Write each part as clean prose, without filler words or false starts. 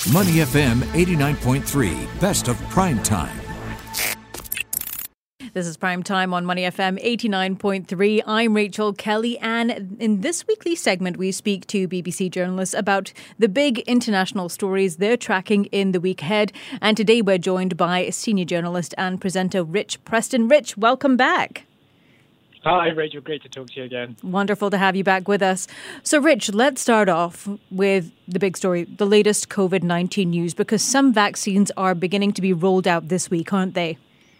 Money FM 89.3, best of prime time. This is Prime Time on Money FM 89.3. I'm Rachel Kelly, and in this weekly segment we speak to BBC journalists about the big international stories they're tracking in the week ahead. And today we're joined by senior journalist and presenter Rich Preston. Rich, welcome back. Hi, Rachel. Great to talk to you again. Wonderful to have you back with us. So, Rich, let's start off with the big story, the latest COVID-19 news, because some vaccines are beginning to be rolled out this week, aren't they?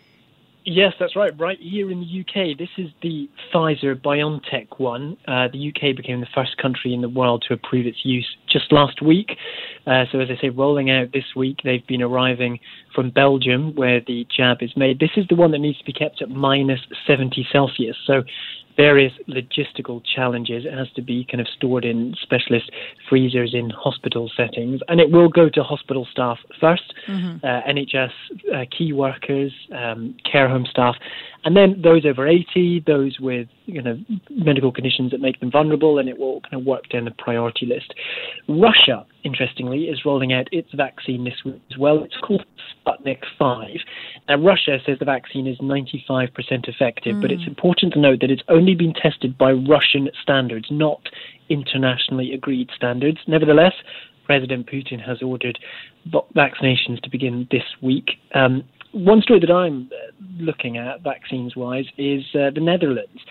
Yes, that's right. Right here in the UK, this is the Pfizer-BioNTech one. The UK became the first country in the world to approve its use just last week. So as I say, rolling out this week, they've been arriving from Belgium, where the jab is made. This is the one that needs to be kept at minus 70 Celsius. So various logistical challenges. It has to be kind of stored in specialist freezers in hospital settings, and it will go to hospital staff first, NHS key workers, care home staff, and then those over 80, those with medical conditions that make them vulnerable, and it will kind of work down the priority list. Russia, interestingly, is rolling out its vaccine this week as well. It's called Sputnik 5. Now, Russia says the vaccine is 95% effective, but it's important to note that it's only been tested by Russian standards, not internationally agreed standards. Nevertheless, President Putin has ordered vaccinations to begin this week. One story that I'm looking at, vaccines-wise, is the Netherlands.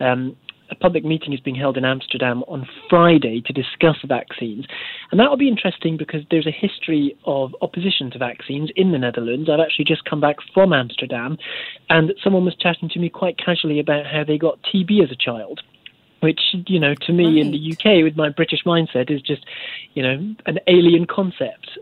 A public meeting is being held in Amsterdam on Friday to discuss vaccines. And that will be interesting because there's a history of opposition to vaccines in the Netherlands. I've actually just come back from Amsterdam, and someone was chatting to me quite casually about how they got TB as a child, which, to me in the UK with my British mindset is just, an alien concept.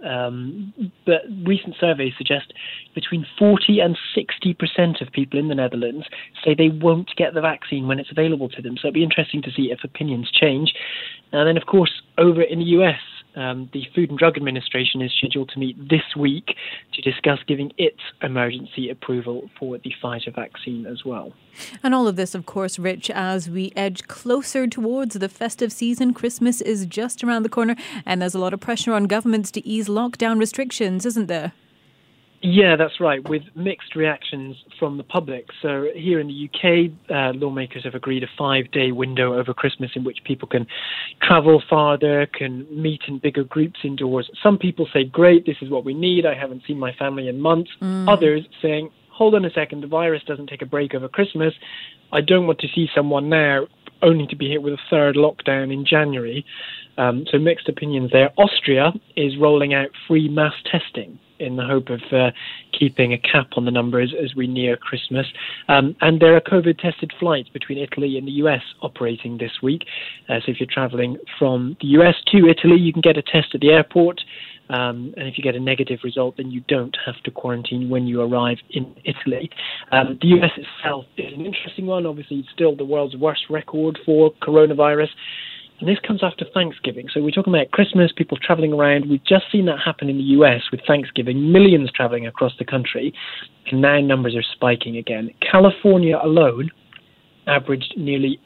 But recent surveys suggest between 40 and 60% of people in the Netherlands say they won't get the vaccine when it's available to them. So it'll be interesting to see if opinions change. And then, of course, over in the US, the Food and Drug Administration is scheduled to meet this week to discuss giving its emergency approval for the Pfizer vaccine as well. And all of this, of course, Rich, as we edge closer towards the festive season. Christmas is just around the corner, and there's a lot of pressure on governments to ease lockdown restrictions, isn't there? Yeah, that's right, with mixed reactions from the public. So here in the UK, lawmakers have agreed a 5-day window over Christmas in which people can travel farther, can meet in bigger groups indoors. Some people say, great, this is what we need. I haven't seen my family in months. Others saying, hold on a second, the virus doesn't take a break over Christmas. I don't want to see someone now only to be hit with a third lockdown in January. So mixed opinions there. Austria is rolling out free mass testing in the hope of keeping a cap on the numbers as we near Christmas. And there are COVID-tested flights between Italy and the US operating this week. So if you're traveling from the US to Italy, you can get a test at the airport. And if you get a negative result, then you don't have to quarantine when you arrive in Italy. The US itself is an interesting one. Obviously, it's still the world's worst record for coronavirus. And this comes after Thanksgiving. So we're talking about Christmas, people traveling around. We've just seen that happen in the US with Thanksgiving, millions traveling across the country. And now numbers are spiking again. California alone averaged nearly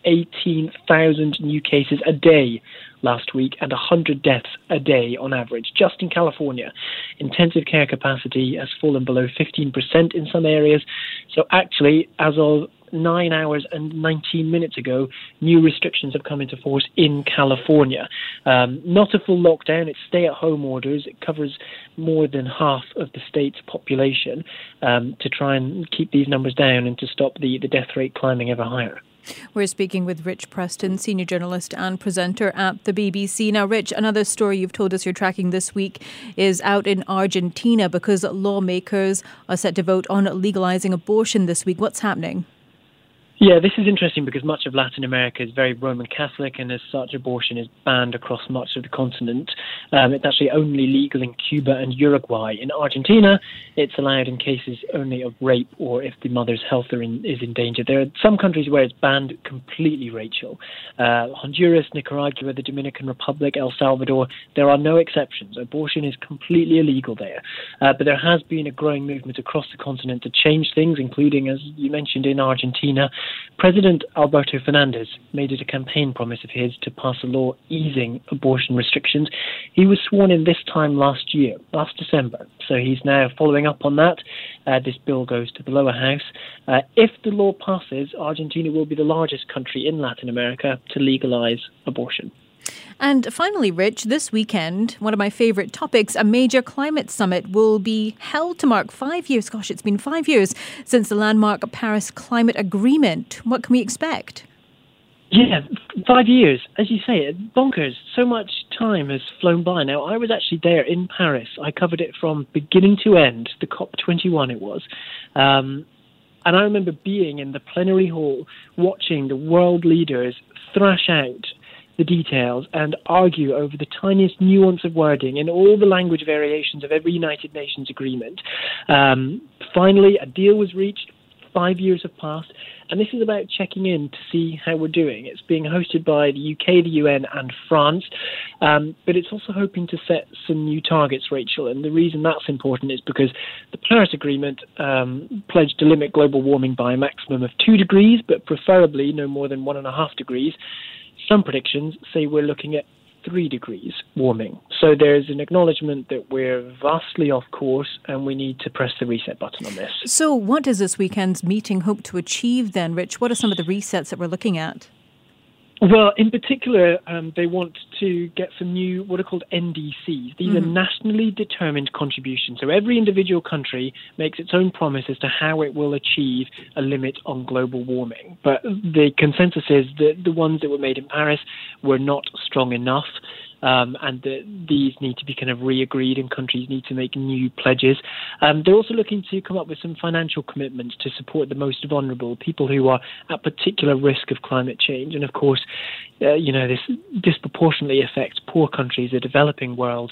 18,000 new cases a day last week and 100 deaths a day on average, just in California. Intensive care capacity has fallen below 15% in some areas. So actually, as of 9 hours and 19 minutes ago, new restrictions have come into force in California. Not a full lockdown, it's stay-at-home orders. It covers more than half of the state's population to try and keep these numbers down and to stop the death rate climbing ever higher. We're speaking with Rich Preston, senior journalist and presenter at the BBC. Now, Rich, another story you've told us you're tracking this week is out in Argentina because lawmakers are set to vote on legalizing abortion this week. What's happening? Yeah, this is interesting because much of Latin America is very Roman Catholic, and as such, abortion is banned across much of the continent. It's actually only legal in Cuba and Uruguay. In Argentina, it's allowed in cases only of rape or if the mother's health is in danger. There are some countries where it's banned completely, Rachel. Honduras, Nicaragua, the Dominican Republic, El Salvador, there are no exceptions. Abortion is completely illegal there. But there has been a growing movement across the continent to change things, including, as you mentioned, in Argentina. President Alberto Fernandez made it a campaign promise of his to pass a law easing abortion restrictions. He was sworn in this time last December. So he's now following up on that. This bill goes to the lower house. If the law passes, Argentina will be the largest country in Latin America to legalize abortion. And finally, Rich, this weekend, one of my favourite topics, a major climate summit will be held to mark 5 years. Gosh, it's been 5 years since the landmark Paris Climate Agreement. What can we expect? Yeah, 5 years. As you say, bonkers. So much time has flown by. Now, I was actually there in Paris. I covered it from beginning to end, the COP21 it was. And I remember being in the plenary hall, watching the world leaders thrash out the details and argue over the tiniest nuance of wording in all the language variations of every United Nations agreement. Finally, a deal was reached. 5 years have passed, and this is about checking in to see how we're doing. It's being hosted by the UK, the UN, and France, but it's also hoping to set some new targets, Rachel, and the reason that's important is because the Paris Agreement pledged to limit global warming by a maximum of 2 degrees, but preferably no more than 1.5 degrees. Some predictions say we're looking at 3 degrees warming. So there's an acknowledgement that we're vastly off course and we need to press the reset button on this. So what does this weekend's meeting hope to achieve then, Rich? What are some of the resets that we're looking at? Well, in particular, they want to get some new, what are called NDCs. These are nationally determined contributions. So every individual country makes its own promise as to how it will achieve a limit on global warming. But the consensus is that the ones that were made in Paris were not strong enough. And that these need to be kind of re-agreed and countries need to make new pledges. They're also looking to come up with some financial commitments to support the most vulnerable, people who are at particular risk of climate change. And of course, this disproportionately affects poor countries, the developing world.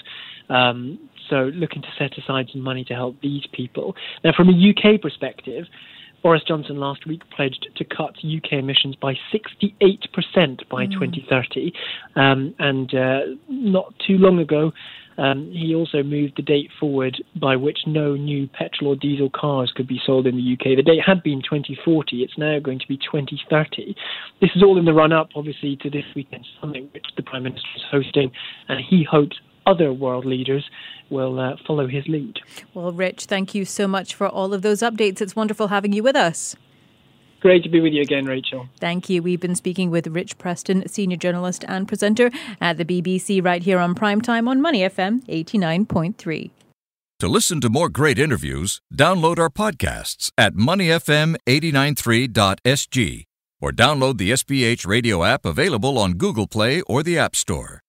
So looking to set aside some money to help these people. Now, from a UK perspective, Boris Johnson last week pledged to cut UK emissions by 68% by 2030. And not too long ago, he also moved the date forward by which no new petrol or diesel cars could be sold in the UK. The date had been 2040. It's now going to be 2030. This is all in the run-up, obviously, to this weekend's summit, which the Prime Minister is hosting. And he hopes other world leaders will follow his lead. Well, Rich, thank you so much for all of those updates. It's wonderful having you with us. Great to be with you again, Rachel. Thank you. We've been speaking with Rich Preston, senior journalist and presenter at the BBC right here on Primetime on Money FM 89.3. To listen to more great interviews, download our podcasts at moneyfm893.sg or download the SPH radio app available on Google Play or the App Store.